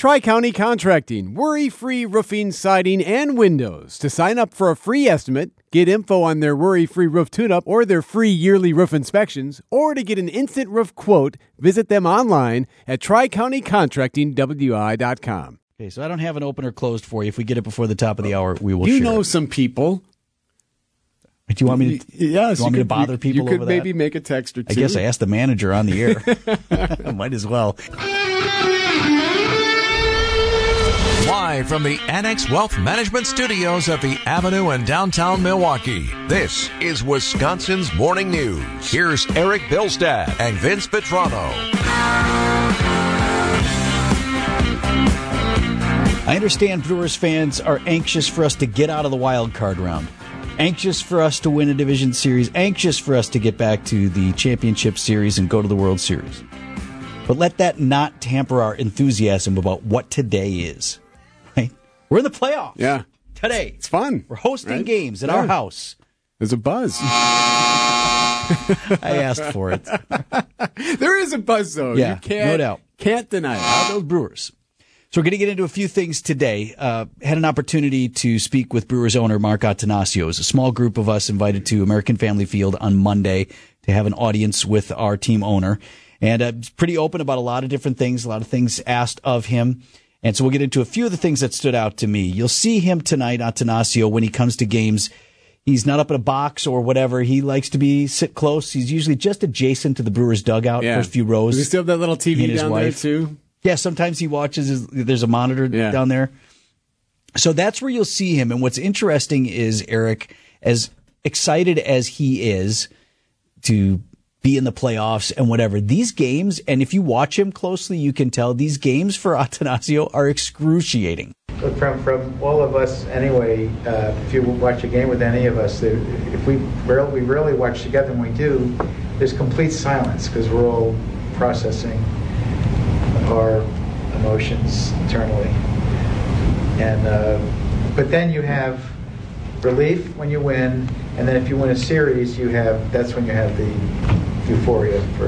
Tri-County Contracting, worry-free roofing, siding, and windows. To sign up for a free estimate, get info on their worry-free roof tune-up or their free yearly roof inspections, or to get an instant roof quote, visit them online at tricountycontractingwi.com. Okay, so I don't have an opener closed for you. If we get it before the top of the hour, we will You share know it. some people. Do you want me to, yes, you want me to bother people over that? You could maybe make a text or two. I guess I asked the manager on the air. I might as well. Live from the Annex Wealth Management Studios at the Avenue in downtown Milwaukee, this is Wisconsin's Morning News. Here's Eric Bilstad and Vince Petrano. I understand Brewers fans are anxious for us to get out of the wild card round. Anxious for us to win a division series. Anxious for us to get back to the championship series and go to the World Series. But let that not tamper our enthusiasm about what today is. Right? We're in the playoffs. Yeah. Today. It's fun. We're hosting right? games at our house. There's a buzz. I asked for it. There is a buzz, though. Yeah, you can't, no doubt. Can't deny it. How those Brewers. So we're going to get into a few things today. Had an opportunity to speak with Brewers owner Mark Attanasio. It was a small group of us invited to American Family Field on Monday to have an audience with our team owner. And pretty open about a lot of different things, a lot of things asked of him. And so we'll get into a few of the things that stood out to me. You'll see him tonight, Attanasio, when he comes to games. He's not up in a box or whatever. He likes to sit close. He's usually just adjacent to the Brewers dugout, first few rows. Does he still have that little TV down there, too? Yeah, sometimes he watches. There's a monitor down there. So that's where you'll see him. And what's interesting is, Eric, as excited as he is to be in the playoffs and whatever, these games, and if you watch him closely, you can tell these games for Attanasio are excruciating. Look, from all of us anyway, if you watch a game with any of us, if we rarely watch together, and we do, there's complete silence because we're all processing our emotions internally. And but then you have relief when you win, and then if you win a series, that's when you have the euphoria for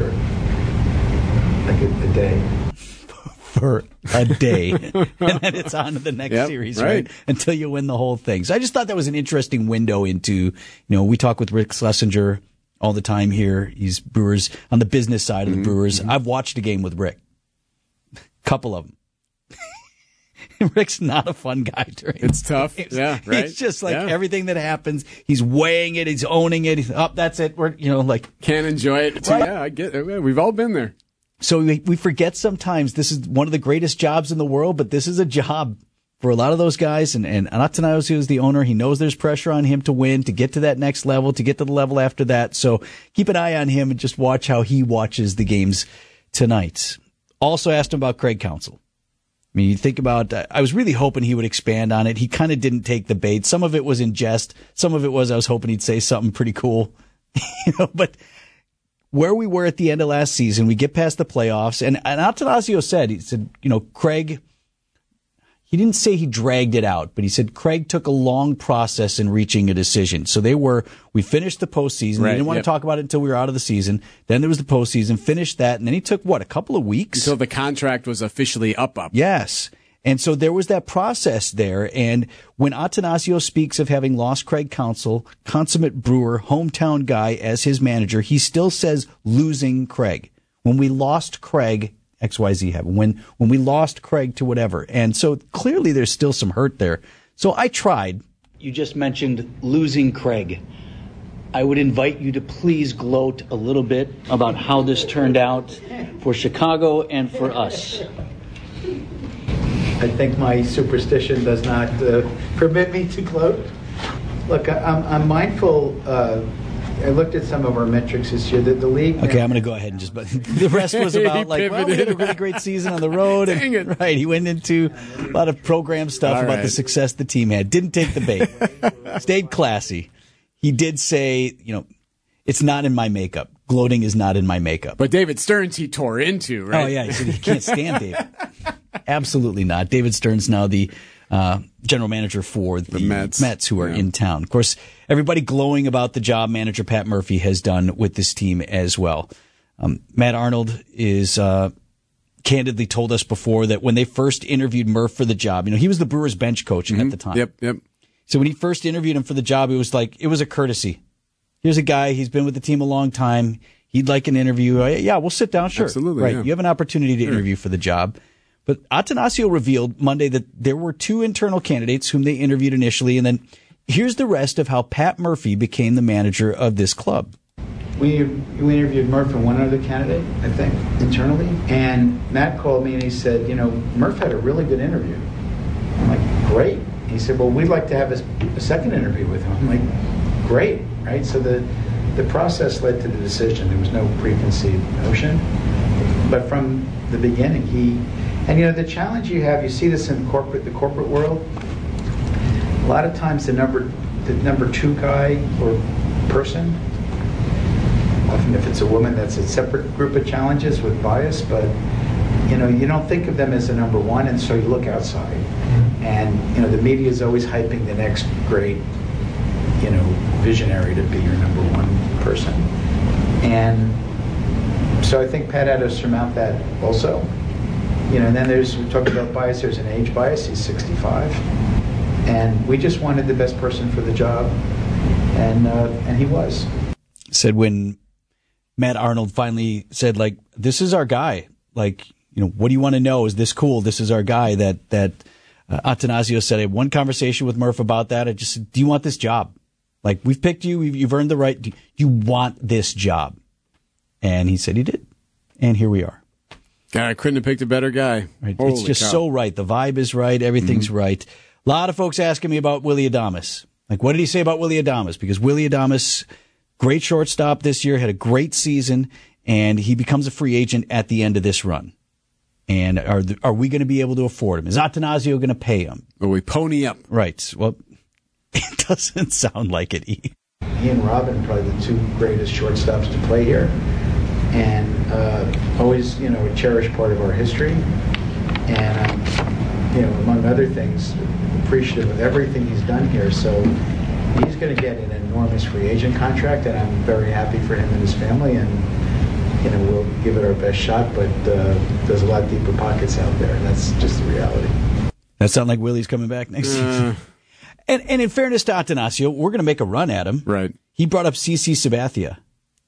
like a day. For a day. And then it's on to the next series, right? Until you win the whole thing. So I just thought that was an interesting window into, we talk with Rick Schlesinger all the time here. He's Brewers on the business side of the Brewers. I've watched a game with Rick. Couple of them. Rick's not a fun guy during It's tough. Yeah, right. It's just like everything that happens, he's weighing it, he's owning it. That's it. We're, can't enjoy it. Right. Yeah, I get it. We've all been there. So we forget sometimes this is one of the greatest jobs in the world, but this is a job for a lot of those guys. And Attanasio is the owner. He knows there's pressure on him to win, to get to that next level, to get to the level after that. So keep an eye on him and just watch how he watches the games tonight. Also asked him about Craig Counsell. I mean, you think about, I was really hoping he would expand on it. He kind of didn't take the bait. Some of it was in jest. Some of it was I was hoping he'd say something pretty cool. But where we were at the end of last season, we get past the playoffs, and Attanasio said, Craig, he didn't say he dragged it out, but he said Craig took a long process in reaching a decision. So we finished the postseason. We didn't want to talk about it until we were out of the season. Then there was the postseason, finished that, and then he took, a couple of weeks? Until the contract was officially up. Yes. And so there was that process there. And when Attanasio speaks of having lost Craig Counsell, consummate Brewer, hometown guy, as his manager, he still says losing Craig. When we lost Craig, XYZ happened. When we lost Craig to whatever. And so clearly there's still some hurt there. So I tried. You just mentioned losing Craig. I would invite you to please gloat a little bit about how this turned out for Chicago and for us. I think my superstition does not permit me to gloat. Look, I'm mindful. I looked at some of our metrics this year. The league. Okay, I'm going to go ahead and but the rest was about we had a really great season on the road. Dang it. Right, he went into a lot of program stuff about the success the team had. Didn't take the bait. Stayed classy. He did say, it's not in my makeup. Gloating is not in my makeup. But David Stearns he tore into, right? Oh, yeah, he said he can't stand David. Absolutely not. David Stearns now the general manager for the Mets who are in town. Of course, everybody glowing about the job manager Pat Murphy has done with this team as well. Matt Arnold is candidly told us before that when they first interviewed Murph for the job, he was the Brewers bench coach at the time. Yep. So when he first interviewed him for the job, it was a courtesy. Here's a guy, he's been with the team a long time. He'd like an interview. Yeah, we'll sit down. Sure. Absolutely. Right. Yeah. You have an opportunity to interview for the job. But Attanasio revealed Monday that there were 2 internal candidates whom they interviewed initially. And then here's the rest of how Pat Murphy became the manager of this club. We interviewed Murph and one other candidate, I think, internally. And Matt called me and he said, Murph had a really good interview. I'm like, great. He said, well, we'd like to have a second interview with him. I'm like, great, right? So the process led to the decision. There was no preconceived notion. But from the beginning, the challenge you have, you see this in the corporate world. A lot of times the number 2 guy or person, often if it's a woman, that's a separate group of challenges with bias, but you don't think of them as a number 1, and so you look outside. And the media is always hyping the next great visionary to be your number 1 person. And so I think Pat had to surmount that also. And then we talked about bias, there's an age bias, he's 65. And we just wanted the best person for the job, and he was. Said when Matt Arnold finally said, this is our guy. What do you want to know? Is this cool? This is our guy. That Attanasio said, I had one conversation with Murph about that. I just said, do you want this job? We've picked you. You've earned the right. Do you want this job? And he said he did. And here we are. God, I couldn't have picked a better guy. Right. It's just so right. The vibe is right. Everything's right. A lot of folks asking me about Willy Adames. What did he say about Willy Adames? Because Willy Adames, great shortstop this year, had a great season, and he becomes a free agent at the end of this run. And are we going to be able to afford him? Is Attanasio going to pay him? Will we pony up? Right. Well, it doesn't sound like it. He and Robin, probably the 2 greatest shortstops to play here. And always, a cherished part of our history. And, among other things, appreciative of everything he's done here. So he's going to get an enormous free agent contract, and I'm very happy for him and his family. And, we'll give it our best shot, but there's a lot deeper pockets out there, and that's just the reality. That sound like Willie's coming back next season? And in fairness to Attanasio, we're going to make a run at him. Right. He brought up CC Sabathia,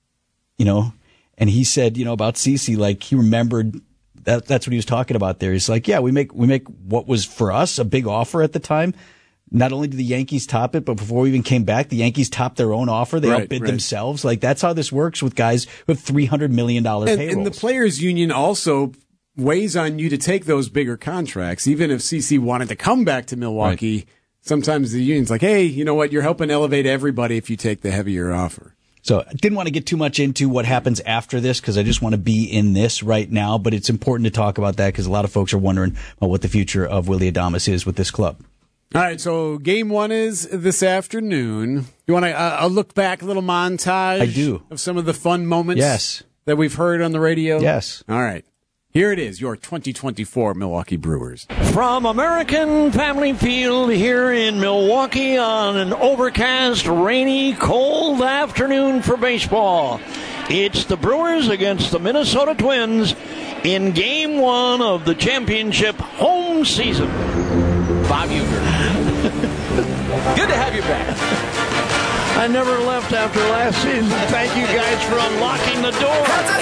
and he said, about CC, he remembered that's what he was talking about there. He's like, yeah, we make what was for us a big offer at the time. Not only did the Yankees top it, but before we even came back, the Yankees topped their own offer. They outbid themselves. That's how this works with guys who have $300 million payrolls. And the Players Union also weighs on you to take those bigger contracts. Even if CC wanted to come back to Milwaukee, sometimes the union's like, hey, you know what? You're helping elevate everybody if you take the heavier offer. So I didn't want to get too much into what happens after this because I just want to be in this right now. But it's important to talk about that because a lot of folks are wondering about what the future of Willy Adames is with this club. All right, so game 1 is this afternoon. You want to look back, a little montage? I do. Of some of the fun moments that we've heard on the radio? Yes. All right. Here it is, your 2024 Milwaukee Brewers. From American Family Field here in Milwaukee on an overcast, rainy, cold afternoon for baseball. It's the Brewers against the Minnesota Twins in Game 1 of the championship home season. Bob Uecker. Good to have you back. I never left after last season. Thank you guys for unlocking the door.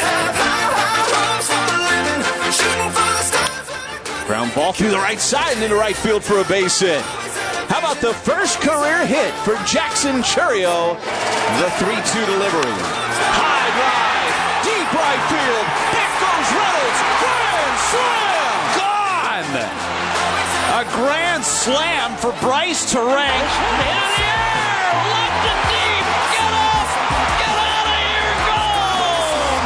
Ground ball through the right side and into right field for a base hit. How about the first career hit for Jackson Chourio? The 3-2 delivery. High drive, deep right field. Back goes Reynolds. Grand slam. Gone. A grand slam for Bryce Terang. In the air, left it deep. Get up, get out of here, gone.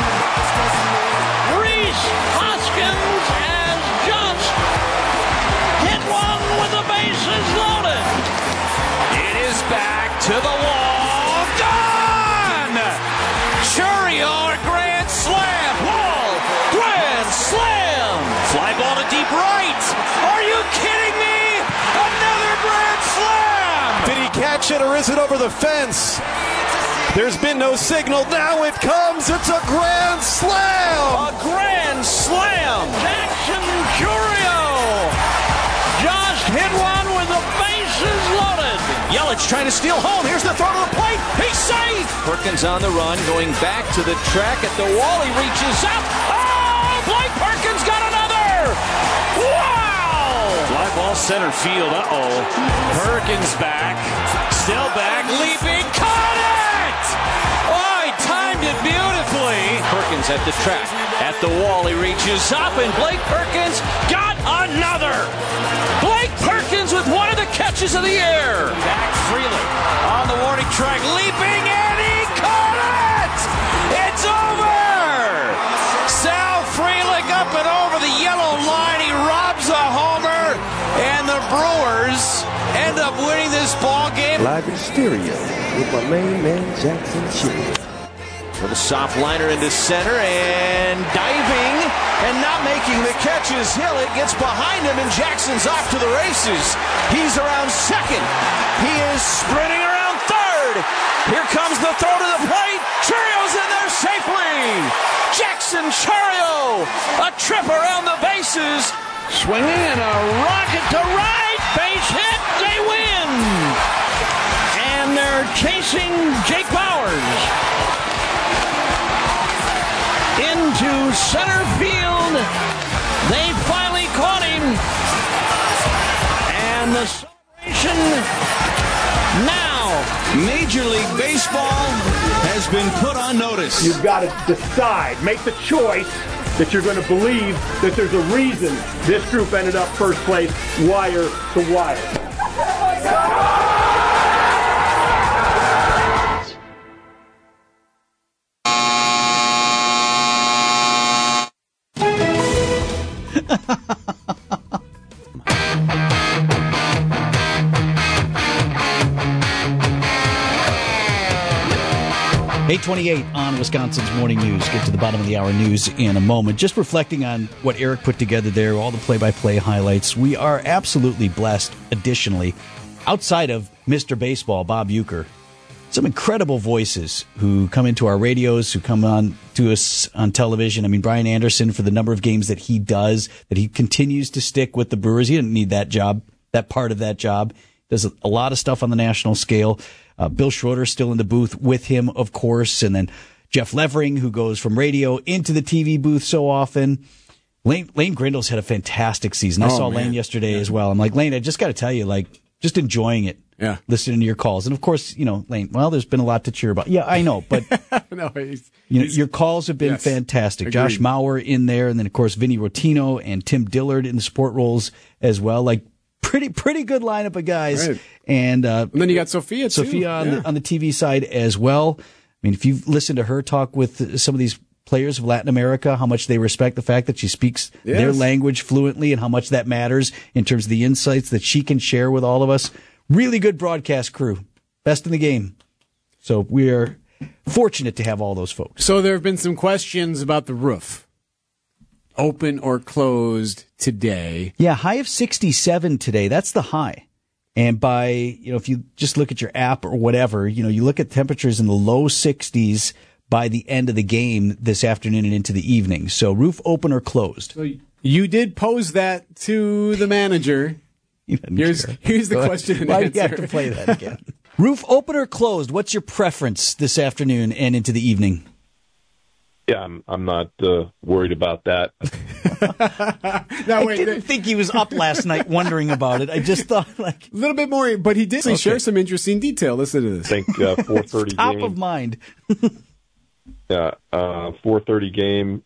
Rhys Hoskins has just hit one with the bases loaded. It is back to the wall. Gone. Chourio, a grand slam. Wall, grand slam. Fly ball to deep right. Are you kidding me? Another grand slam! Did he catch it or is it over the fence? There's been no signal. Now it comes. It's a grand slam. A grand slam. Jackson Chourio just hit one with the bases loaded. Yelich trying to steal home. Here's the throw to the plate. He's safe. Perkins on the run, going back to the track at the wall. He reaches up. Oh, Blake Perkins got another. Wow. Fly ball center field. Uh-oh. Perkins back. Still back. Leaping. Caught it. Oh, he timed it beautifully. Perkins at the track. At the wall. He reaches up, and Blake Perkins got another. Blake Perkins with one of the catches of the year. Back Freely on the warning track, leaping, and he caught it! It's over! Sal Frelick up and over the yellow line. He robs a homer, and the Brewers end up winning this ball game. Live in stereo with my main man, Jackson Chourio. With a soft liner into center and diving and not making the catches. Hilliard gets behind him and Jackson's off to the races. He's around second. He is sprinting around third. Here comes the throw to the plate. Chourio's in there safely. Jackson Chourio, a trip around the bases. Swinging and a rocket to right. Base hit. They win. And they're chasing Jake Bowers into center field. They finally caught him. And the celebration now. Major League Baseball has been put on notice. You've got to decide, make the choice that you're going to believe that there's a reason this group ended up first place, wire to wire. Eight 28 on Wisconsin's Morning News. Get to the bottom of the hour news in a moment. Just reflecting on what Eric put together there, all the play-by-play highlights. We are absolutely blessed, additionally, outside of Mr. Baseball, Bob Uecker, some incredible voices who come into our radios, who come on to us on television. I mean, Brian Anderson, for the number of games that he does, that he continues to stick with the Brewers. He didn't need that job, that part of that job. Does a lot of stuff on the national scale. Bill Schroeder still in the booth with him, of course. And then Jeff Levering, who goes from radio into the TV booth so often. Lane Grindle's had a fantastic season. I saw Lane yesterday as well. I'm like, Lane, I just got to tell you, like, just enjoying it. Yeah. Listening to your calls. And of course, you know, Lane, well, there's been a lot to cheer about. Yeah, I know, but no, your calls have been fantastic. Agreed. Josh Mauer in there, and then of course Vinny Rotino and Tim Dillard in the support roles as well. Like pretty good lineup of guys. Right. And then you got Sophia too. on the TV side as well. I mean, if you've listened to her talk with some of these players of Latin America, how much they respect the fact that she speaks their language fluently and how much that matters in terms of the insights that she can share with all of us. Really good broadcast crew. Best in the game. So we're fortunate to have all those folks. So there have been some questions about the roof. Open or closed today? Yeah, high of 67 today. That's the high. And by, if you just look at your app or whatever, you look at temperatures in the low 60s by the end of the game this afternoon and into the evening. So roof open or closed? So you did pose that to the manager. Here's the question and Why answer. do you have to play that again? Roof open or closed? What's your preference this afternoon and into the evening? Yeah, I'm not worried about that. Now, I didn't think he was up last night wondering about it. I just thought a little bit more, but he did share some interesting detail. Listen to this. I think 4:30 top game. of mind. Yeah, 4:30 game.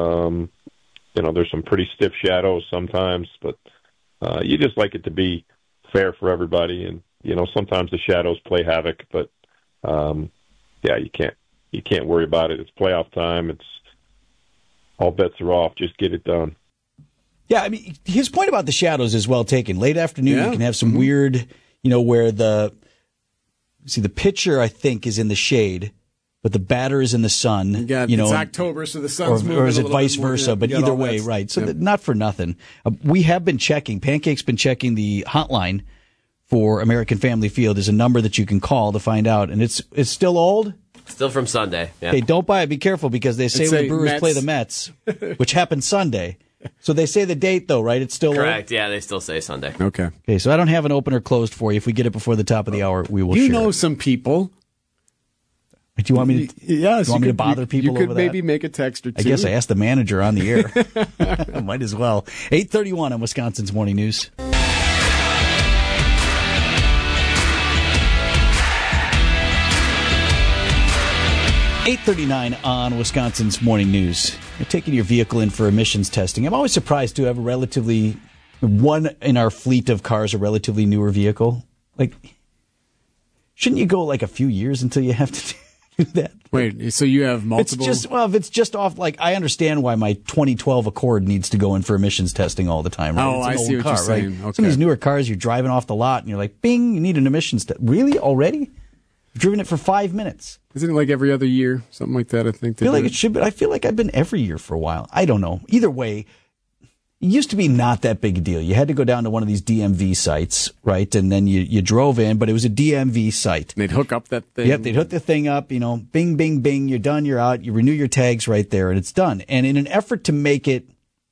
There's some pretty stiff shadows sometimes, but you just like it to be fair for everybody. And sometimes the shadows play havoc, but you can't worry about it. It's playoff time. It's all bets are off. Just get it done. Yeah, I mean, his point about the shadows is well taken. Late afternoon, you can have some weird, where the pitcher, I think, is in the shade, but the batter is in the sun. It's October, so the sun's moving. Or is it vice versa? But either way, right. So not for nothing. We have been checking. Pancake's been checking the hotline for American Family Field. There's a number that you can call to find out, and it's still old. Still from Sunday. Yeah. Hey, don't buy it. Be careful because they say when the Brewers play the Mets, which happens Sunday. So they say the date, though, right? It's still correct. Yeah, they still say Sunday. Okay. Okay, so I don't have an opener closed for you. If we get it before the top of the hour, we will share. You know some people. Do you want me to? Yes. Do you want me to bother people over that? You could maybe make a text or two. I guess I asked the manager on the air. Might as well. 8:31 on Wisconsin's Morning News. 8:39 on Wisconsin's Morning News. You're taking your vehicle in for emissions testing. I'm always surprised to have one in our fleet of cars, a relatively newer vehicle. Like, shouldn't you go like a few years until you have to do that? Wait, so you have multiple? If it's just off, like, I understand why my 2012 Accord needs to go in for emissions testing all the time. Right? Oh, I see what you're saying. Right? Okay. Some of these newer cars, you're driving off the lot and you're like, bing, you need an emissions test. Really? Already? I've driven it for 5 minutes. Isn't it like every other year? Something like that, I think. I feel like it should be. I feel like I've been every year for a while. I don't know. Either way, it used to be not that big a deal. You had to go down to one of these DMV sites, right? And then you drove in, but it was a DMV site. And they'd hook up that thing. Yep, they'd hook the thing up, bing, bing, bing, you're done, you're out. You renew your tags right there, and it's done. And in an effort to make it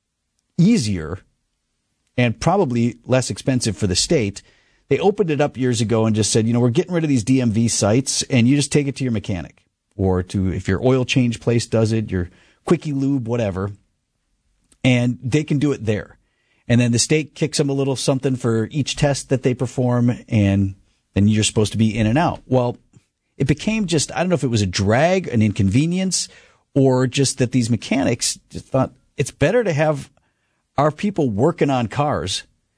easier and probably less expensive for the state, they opened it up years ago and just said, we're getting rid of these DMV sites, and you just take it to your mechanic or to, if your oil change place does it, your Quickie Lube, whatever, and they can do it there. And then the state kicks them a little something for each test that they perform, and then you're supposed to be in and out. Well, it became just, I don't know if it was a drag, an inconvenience, or just that these mechanics just thought it's better to have our people working on cars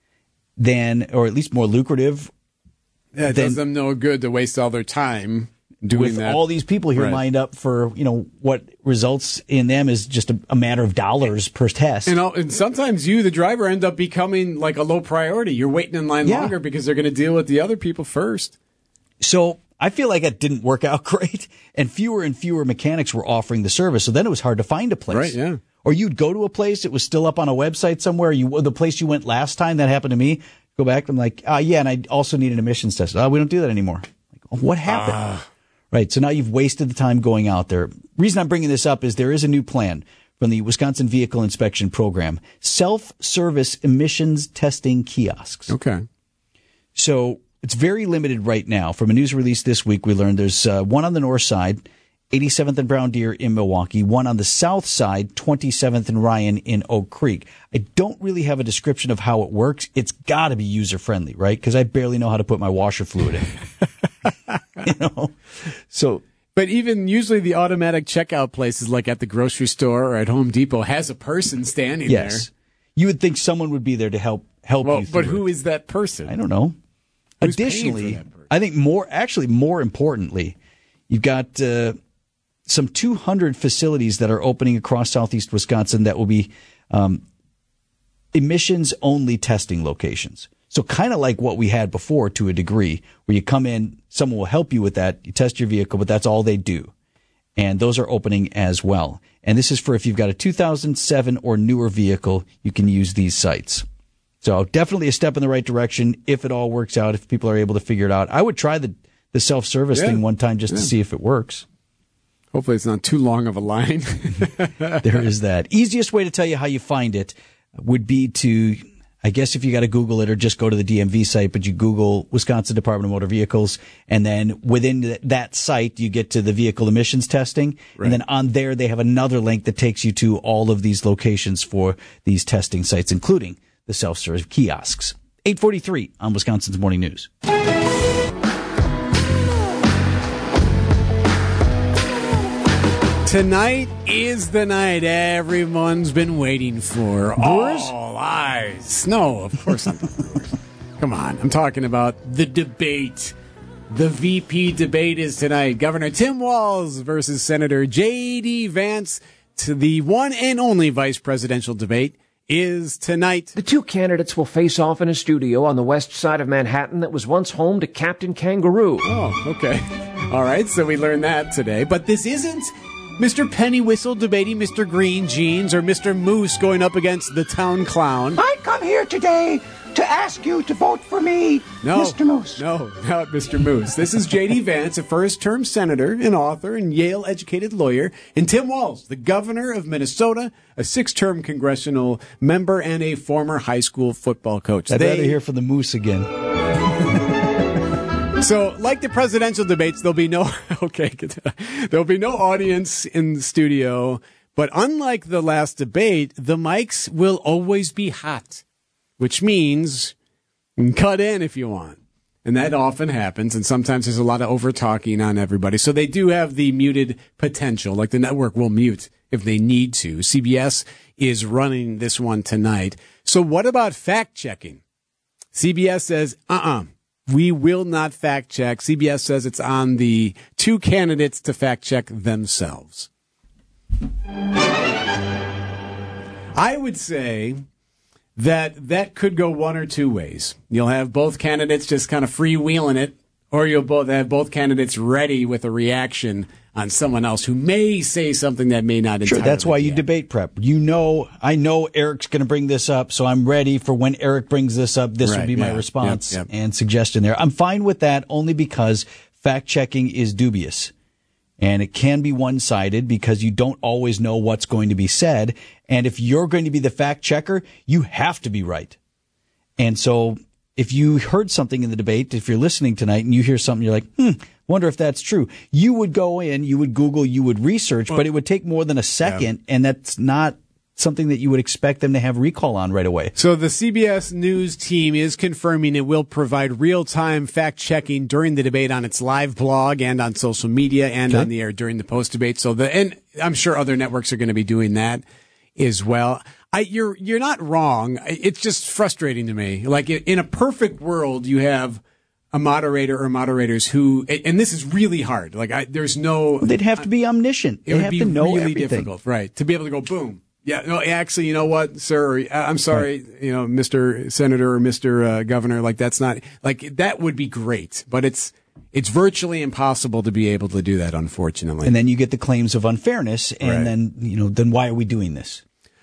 than, or at least more lucrative. Yeah, it does them no good to waste all their time doing with that. All these people here lined up for, what results in them is just a matter of dollars per test. And sometimes you, the driver, end up becoming like a low priority. You're waiting in line longer because they're going to deal with the other people first. So I feel like it didn't work out great, and fewer mechanics were offering the service. So then it was hard to find a place. Right, yeah. Or you'd go to a place, it was still up on a website somewhere. The place you went last time, that happened to me. Go back, I'm like, yeah, and I also need an emissions test. We don't do that anymore. Like, what happened? Right, so now you've wasted the time going out there. Reason I'm bringing this up is there is a new plan from the Wisconsin Vehicle Inspection Program, self-service emissions testing kiosks. Okay. So it's very limited right now. From a news release this week, we learned there's one on the north side, 87th and Brown Deer in Milwaukee, one on the south side, 27th and Ryan in Oak Creek. I don't really have a description of how it works. It's got to be user-friendly, right? Because I barely know how to put my washer fluid in. So, but even usually the automatic checkout places like at the grocery store or at Home Depot has a person standing there. Yes. You would think someone would be there to help you. But who is that person? I don't know. Who's Additionally, I think more importantly, you've got some 200 facilities that are opening across southeast Wisconsin that will be emissions-only testing locations. So kind of like what we had before to a degree, where you come in, someone will help you with that, you test your vehicle, but that's all they do. And those are opening as well. And this is for if you've got a 2007 or newer vehicle, you can use these sites. So definitely a step in the right direction if it all works out, if people are able to figure it out. I would try the self-service thing one time just to see if it works. Hopefully it's not too long of a line. There is that. Easiest way to tell you how you find it would be to, I guess if you got to Google it or just go to the DMV site, but you Google Wisconsin Department of Motor Vehicles, and then within that site, you get to the vehicle emissions testing. Right. And then on there, they have another link that takes you to all of these locations for these testing sites, including the self-service kiosks. 8:43 on Wisconsin's Morning News. Tonight is the night everyone's been waiting for. Brewers? All eyes. No, of course not. Come on. I'm talking about the debate. The VP debate is tonight. Governor Tim Walz versus Senator J.D. Vance. To the one and only vice presidential debate is tonight. The two candidates will face off in a studio on the west side of Manhattan that was once home to Captain Kangaroo. Oh, okay. All right, so we learned that today. But this isn't Mr. Penny Whistle debating Mr. Green Jeans or Mr. Moose going up against the town clown. I come here today to ask you to vote for me, Mr. Moose. No, not Mr. Moose. This is J.D. Vance, a first-term senator, an author, and Yale-educated lawyer, and Tim Walz, the governor of Minnesota, a 6-term congressional member, and a former high school football coach. I'd rather hear from the Moose again. So, like the presidential debates, there'll be no audience in the studio. But unlike the last debate, the mics will always be hot, which means you can cut in if you want. And that often happens, and sometimes there's a lot of over-talking on everybody. So they do have the muted potential, like the network will mute if they need to. CBS is running this one tonight. So what about fact-checking? CBS says, we will not fact-check. CBS says it's on the two candidates to fact-check themselves. I would say that could go one or two ways. You'll have both candidates just kind of freewheeling it, or you'll both have both candidates ready with a reaction on someone else who may say something that may not entirely. Sure, that's why you debate prep. I know Eric's going to bring this up, so I'm ready for when Eric brings this up. This will be my response and suggestion there. I'm fine with that only because fact-checking is dubious. And it can be one-sided because you don't always know what's going to be said. And if you're going to be the fact checker, you have to be right. And so if you heard something in the debate, if you're listening tonight and you hear something, you're like, wonder if that's true. You would go in, you would Google, you would research, but it would take more than a second. And that's not something that you would expect them to have recall on right away. So the CBS News team is confirming it will provide real-time fact-checking during the debate on its live blog and on social media and on the air during the post-debate. And I'm sure other networks are going to be doing that as well. You're not wrong. It's just frustrating to me. Like in a perfect world, you have a moderator or moderators who, and this is really hard. Like there's no. They'd have to be omniscient. They have to know really everything. Difficult, right? To be able to go boom. Yeah, no, actually, you know what, sir? I'm sorry, Mr. Senator or Mr. Governor, that's not, that would be great, but it's virtually impossible to be able to do that, unfortunately. And then you get the claims of unfairness, and then why are we doing this?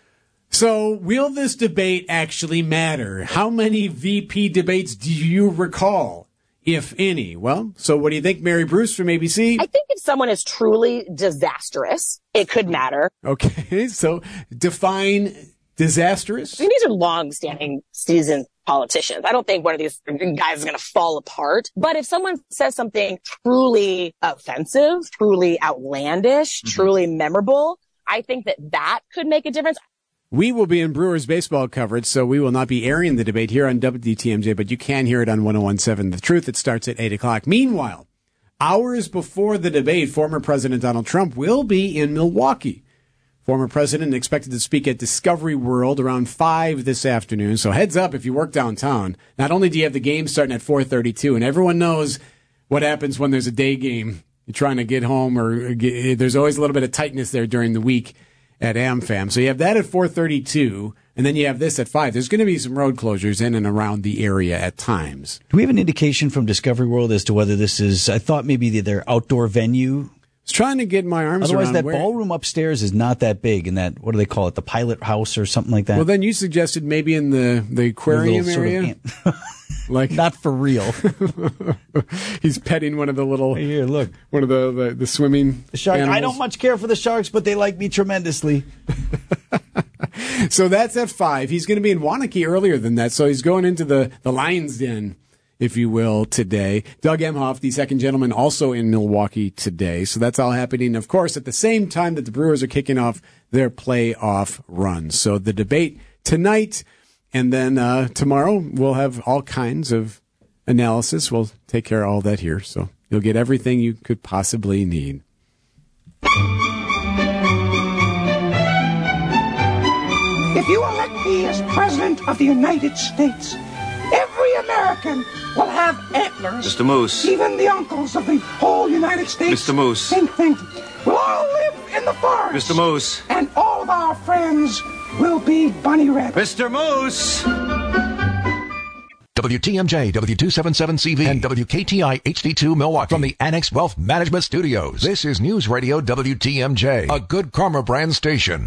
So, will this debate actually matter? How many VP debates do you recall, if any? Well, so what do you think, Mary Bruce from ABC? I think if someone is truly disastrous, it could matter. Okay, so define disastrous. I mean, these are long-standing seasoned politicians. I don't think one of these guys is going to fall apart. But if someone says something truly offensive, truly outlandish, truly memorable, I think that could make a difference. We will be in Brewers baseball coverage, so we will not be airing the debate here on WTMJ, but you can hear it on 101.7 The Truth. It starts at 8 o'clock. Meanwhile, hours before the debate, former President Donald Trump will be in Milwaukee. Former president expected to speak at Discovery World around 5 this afternoon. So heads up if you work downtown. Not only do you have the game starting at 4:32, and everyone knows what happens when there's a day game. You're trying to get home, or there's always a little bit of tightness there during the week at AmFam. So you have that at 4:32, and then you have this at 5. There's going to be some road closures in and around the area at times. Do we have an indication from Discovery World as to whether this is, I thought maybe their outdoor venue? I was trying to get my arms Otherwise, around that ballroom upstairs is not that big, and that, what do they call it, the pilot house or something like that? Well, then you suggested maybe in the aquarium area. Not for real. He's petting one of the little. Hey, here, look. One of the swimming shark. animals. I don't much care for the sharks, but they like me tremendously. So that's at 5. He's going to be in Wanakee earlier than that, so he's going into the Lion's Den, if you will, today. Doug Emhoff, the second gentleman, also in Milwaukee today. So that's all happening, of course, at the same time that the Brewers are kicking off their playoff run. So the debate tonight, and then tomorrow we'll have all kinds of analysis. We'll take care of all that here. So you'll get everything you could possibly need. If you elect me as President of the United States, every American will have antlers. Mr. Moose. Even the uncles of the whole United States. Mr. Moose. Think. We'll all live in the forest. Mr. Moose. And all of our friends will be bunny rabbits. Mr. Moose. WTMJ, W277CV, and WKTI HD2 Milwaukee from the Annex Wealth Management Studios. This is News Radio WTMJ, a Good Karma brand station.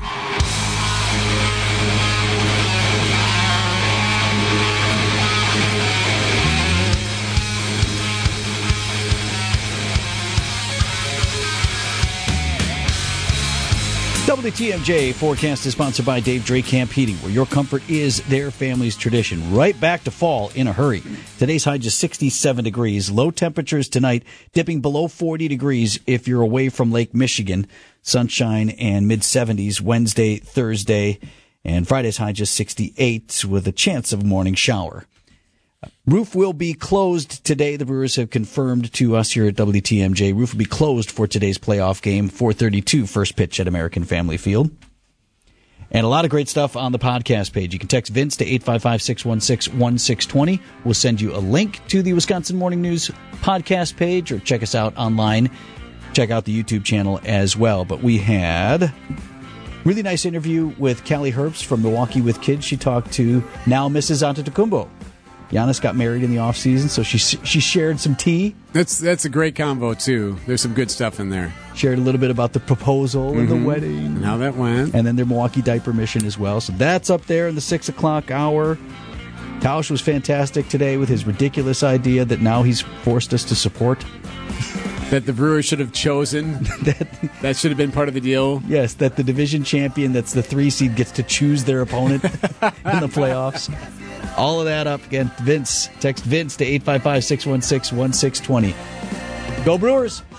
WTMJ forecast is sponsored by Dave Drake Camp Heating, where your comfort is their family's tradition. Right back to fall in a hurry. Today's high just 67 degrees. Low temperatures tonight, dipping below 40 degrees if you're away from Lake Michigan. Sunshine and mid-70s Wednesday, Thursday, and Friday's high just 68 with a chance of a morning shower. Roof will be closed today. The Brewers have confirmed to us here at WTMJ. Roof will be closed for today's playoff game, 4:32 first pitch at American Family Field. And a lot of great stuff on the podcast page. You can text Vince to 855-616-1620. We'll send you a link to the Wisconsin Morning News podcast page, or check us out online. Check out the YouTube channel as well. But we had a really nice interview with Callie Herbst from Milwaukee with Kids. She talked to now Mrs. Antetokounmpo. Giannis got married in the offseason, so she shared some tea. That's a great combo, too. There's some good stuff in there. Shared a little bit about the proposal and the wedding. And how that went. And then their Milwaukee diaper mission as well. So that's up there in the 6 o'clock hour. Tausch was fantastic today with his ridiculous idea that now he's forced us to support. That the Brewers should have chosen. that should have been part of the deal. Yes, that the division champion, that's the 3 seed, gets to choose their opponent in the playoffs. All of that up again. Vince, text Vince to 855-616-1620. Go Brewers!